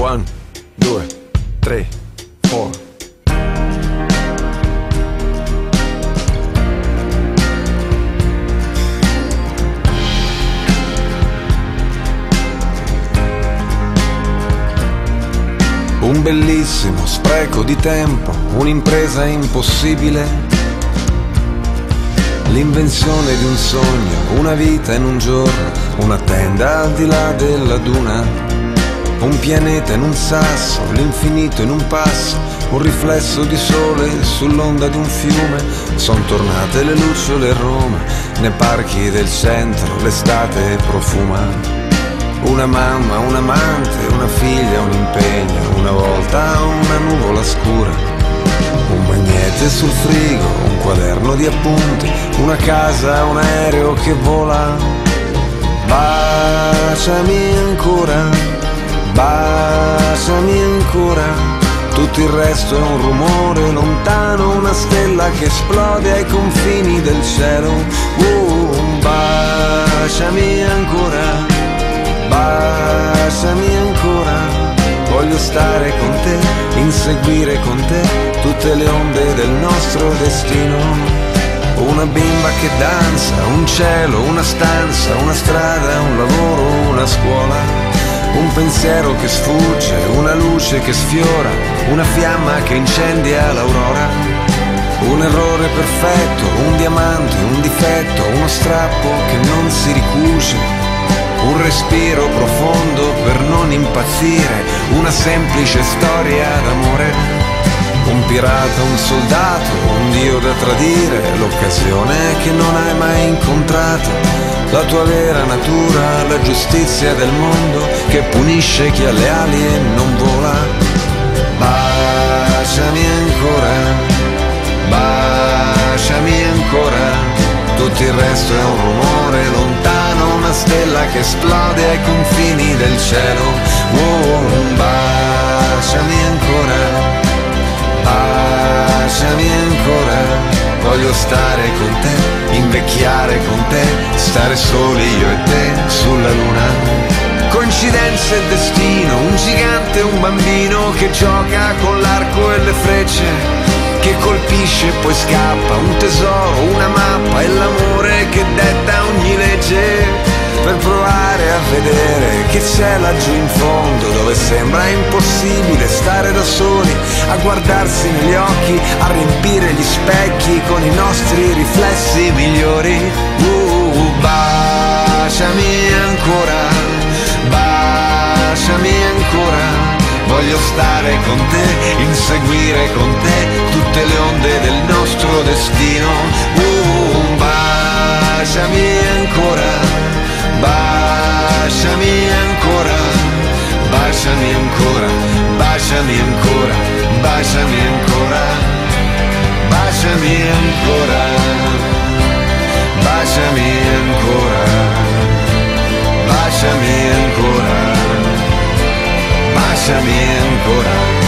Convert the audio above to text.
1, 2, 3, 4. Un bellissimo spreco di tempo, un'impresa impossibile, l'invenzione di un sogno, una vita in un giorno, una tenda al di là della duna, un pianeta in un sasso, l'infinito in un passo, un riflesso di sole sull'onda di un fiume. Son tornate le lucciole a Roma, nei parchi del centro l'estate profuma. Una mamma, un amante, una figlia, un impegno, una volta una nuvola scura, un magnete sul frigo, un quaderno di appunti, una casa, un aereo che vola. Baciami ancora, baciami ancora, tutto il resto è un rumore lontano, una stella che esplode ai confini del cielo. Baciami ancora, baciami ancora, voglio stare con te, inseguire con te tutte le onde del nostro destino. Una bimba che danza, un cielo, una stanza, una strada, un lavoro, una scuola, un pensiero che sfugge, una luce che sfiora, una fiamma che incendia l'aurora. Un errore perfetto, un diamante, un difetto, uno strappo che non si ricuce, un respiro profondo per non impazzire, una semplice storia d'amore. Un pirata, un soldato, un dio da tradire, l'occasione che non hai mai incontrato, la tua vera natura, la giustizia del mondo che punisce chi ha le ali e non vola. Baciami ancora, baciami ancora, tutto il resto è un rumore lontano, una stella che esplode ai confini del cielo. Baciami ancora, baciami ancora, voglio stare con te, invecchiare con te, stare soli io e te sulla luna. Coincidenza e destino, un gigante e un bambino che gioca con l'arco e le frecce, che colpisce e poi scappa, un tesoro, una mappa e l'amore che detta ogni legge, per provare a vedere che c'è laggiù in fondo, dove sembra impossibile stare da soli, a guardarsi negli occhi, a riempire gli specchi con i nostri riflessi migliori. Baciami ancora, baciami ancora, voglio stare con te, inseguire con te tutte le onde del nostro destino. Baciami ancora, baciami ancora, baciami ancora, baciami ancora, baciami ancora, baciami ancora, baciami ancora, baciami ancora, baciami ancora.